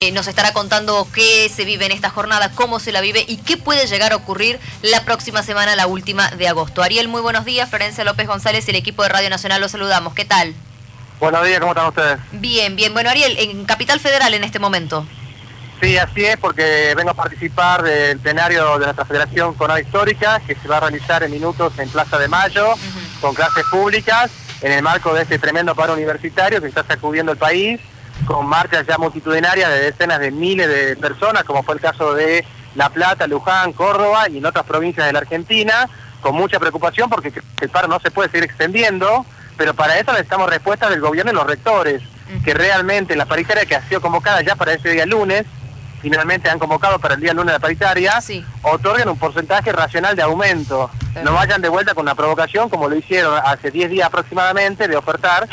nos estará contando qué se vive en esta jornada, cómo se la vive y qué puede llegar a ocurrir la próxima semana, la última de agosto. Ariel, muy buenos días. Florencia López González y el equipo de Radio Nacional los saludamos. ¿Qué tal? Buenos días, ¿cómo están ustedes? Bien, bien. Bueno, Ariel, en Capital Federal en este momento. Sí, así es, porque vengo a participar del plenario de nuestra Federación Jornada Histórica, que se va a realizar en minutos en Plaza de Mayo, con clases públicas, en el marco de este tremendo paro universitario que está sacudiendo el país, con marchas ya multitudinarias de decenas de miles de personas, como fue el caso de La Plata, Luján, Córdoba y en otras provincias de la Argentina, con mucha preocupación porque el paro no se puede seguir extendiendo, pero para eso necesitamos respuestas del gobierno y los rectores, que realmente la paritaria que ha sido convocada ya para ese día lunes, finalmente han convocado para el día lunes la paritaria, sí, otorguen un porcentaje racional de aumento. No vayan de vuelta con una provocación como lo hicieron hace 10 días aproximadamente de ofertar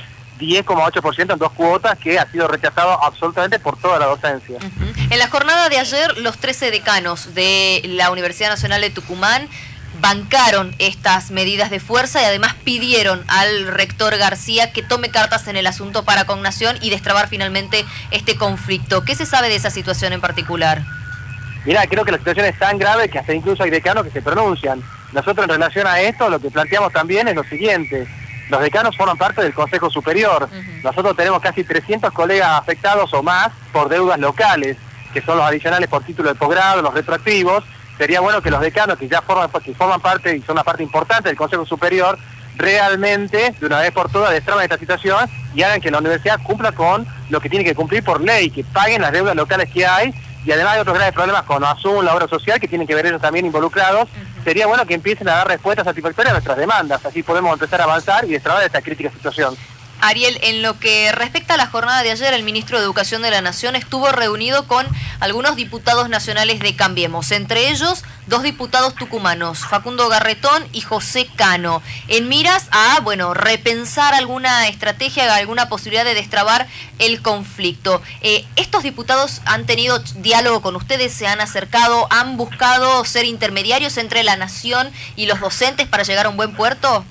10,8% en 2 cuotas, que ha sido rechazado absolutamente por toda la docencia. En la jornada de ayer, los 13 decanos de la Universidad Nacional de Tucumán bancaron estas medidas de fuerza y además pidieron al rector García que tome cartas en el asunto para cognación y destrabar finalmente este conflicto. ¿Qué se sabe de esa situación en particular? Mirá, creo que la situación es tan grave que hasta incluso hay decanos que se pronuncian. Nosotros en relación a esto lo que planteamos también es lo siguiente: los decanos forman parte del Consejo Superior. Nosotros tenemos casi 300 colegas afectados o más por deudas locales, que son los adicionales por título de posgrado, los retroactivos. Sería bueno que los decanos que ya forman parte y son una parte importante del Consejo Superior, realmente, de una vez por todas, destraben esta situación y hagan que la universidad cumpla con lo que tiene que cumplir por ley, que paguen las deudas locales que hay, y además hay otros graves problemas con Azul, la obra social, que tienen que ver ellos también involucrados. Sería bueno que empiecen a dar respuestas satisfactorias a nuestras demandas, así podemos empezar a avanzar y destrabar esta crítica situación. Ariel, en lo que respecta a la jornada de ayer, el ministro de Educación de la Nación estuvo reunido con algunos diputados nacionales de Cambiemos, entre ellos 2 diputados tucumanos, Facundo Garretón y José Cano, en miras a, repensar alguna estrategia, alguna posibilidad de destrabar el conflicto. ¿Estos diputados han tenido diálogo con ustedes, se han acercado, han buscado ser intermediarios entre la Nación y los docentes para llegar a un buen puerto?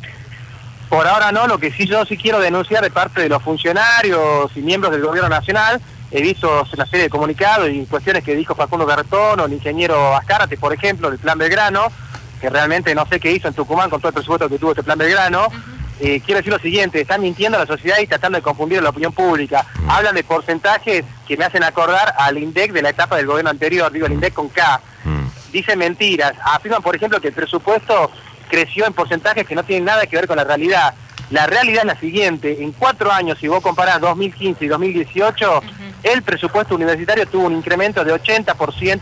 Por ahora no. Lo que yo sí quiero denunciar de parte de los funcionarios y miembros del gobierno nacional, he visto una serie de comunicados y cuestiones que dijo Facundo Garretón o el ingeniero Azcárate, por ejemplo, del Plan Belgrano, que realmente no sé qué hizo en Tucumán con todo el presupuesto que tuvo este Plan Belgrano. Quiero decir lo siguiente: están mintiendo a la sociedad y tratando de confundir a la opinión pública. Hablan de porcentajes que me hacen acordar al INDEC de la etapa del gobierno anterior, digo el INDEC con K. Dicen mentiras. Afirman, por ejemplo, que el presupuesto creció en porcentajes que no tienen nada que ver con la realidad. La realidad es la siguiente: en 4 años, si vos comparás 2015 y 2018, el presupuesto universitario tuvo un incremento de 80%,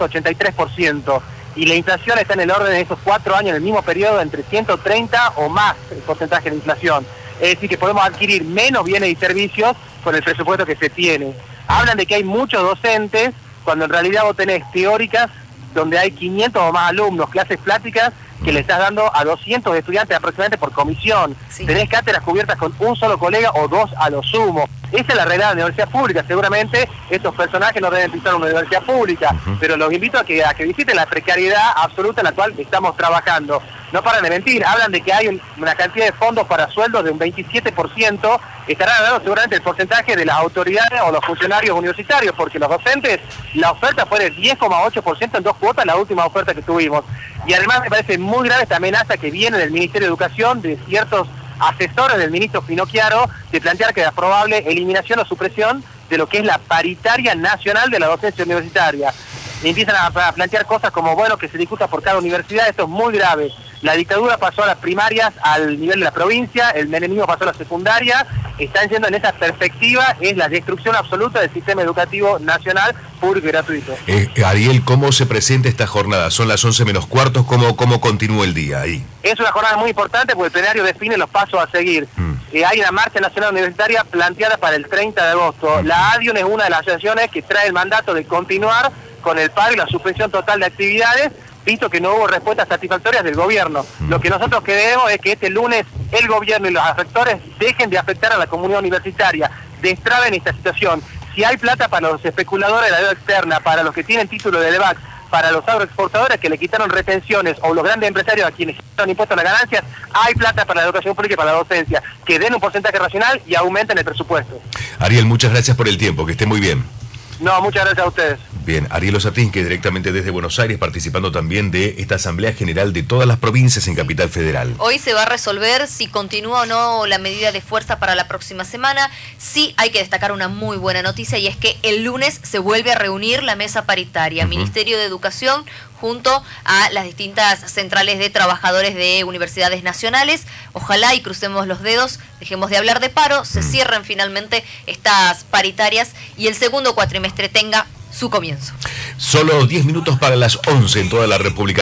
83%, y la inflación está en el orden de esos 4 años, en el mismo periodo, entre 130 o más el porcentaje de inflación. Es decir, que podemos adquirir menos bienes y servicios con el presupuesto que se tiene. Hablan de que hay muchos docentes, cuando en realidad vos tenés teóricas donde hay 500 o más alumnos, clases prácticas, que le estás dando a 200 estudiantes aproximadamente por comisión. Sí. Tenés cátedras cubiertas con un solo colega o 2 a lo sumo. Esa es la realidad de la universidad pública. Seguramente estos personajes no deben pisar una universidad pública, pero los invito a que visiten la precariedad absoluta en la cual estamos trabajando. No paran de mentir, hablan de que hay una cantidad de fondos para sueldos de un 27%, estarán hablando seguramente el porcentaje de las autoridades o los funcionarios universitarios, porque los docentes, la oferta fue de 10,8% en 2 cuotas, la última oferta que tuvimos. Y además me parece muy grave esta amenaza que viene del Ministerio de Educación, de ciertos asesores del ministro Finocchiaro, de plantear que es probable eliminación o supresión de lo que es la paritaria nacional de la docencia universitaria. Y empiezan a plantear cosas como, que se discuta por cada universidad. Esto es muy grave. La dictadura pasó a las primarias al nivel de la provincia, el menemismo pasó a la secundaria, están yendo en esa perspectiva, es la destrucción absoluta del sistema educativo nacional, público y gratuito. Ariel, ¿cómo se presenta esta jornada? Son las 11:15, ¿cómo continúa el día ahí? Es una jornada muy importante porque el plenario define los pasos a seguir. Hay una marcha nacional universitaria planteada para el 30 de agosto. La ADIUN es una de las asociaciones que trae el mandato de continuar con el paro y la suspensión total de actividades, visto que no hubo respuestas satisfactorias del gobierno. Lo que nosotros queremos es que este lunes el gobierno y los afectores dejen de afectar a la comunidad universitaria, destraben esta situación. Si hay plata para los especuladores de la deuda externa, para los que tienen título de DEVAC, para los agroexportadores que le quitaron retenciones, o los grandes empresarios a quienes quitaron impuestos a las ganancias, hay plata para la educación pública y para la docencia. Que den un porcentaje racional y aumenten el presupuesto. Ariel, muchas gracias por el tiempo, que esté muy bien. No, muchas gracias a ustedes. Bien, Ariel Osatín, que directamente desde Buenos Aires, participando también de esta Asamblea General de todas las provincias en Capital Federal. Hoy se va a resolver si continúa o no la medida de fuerza para la próxima semana. Sí hay que destacar una muy buena noticia, y es que el lunes se vuelve a reunir la mesa paritaria, Ministerio de Educación junto a las distintas centrales de trabajadores de universidades nacionales. Ojalá, y crucemos los dedos, dejemos de hablar de paro, se cierren finalmente estas paritarias y el segundo cuatrimestre tenga su comienzo. Solo 10 minutos para las 11 en toda la República.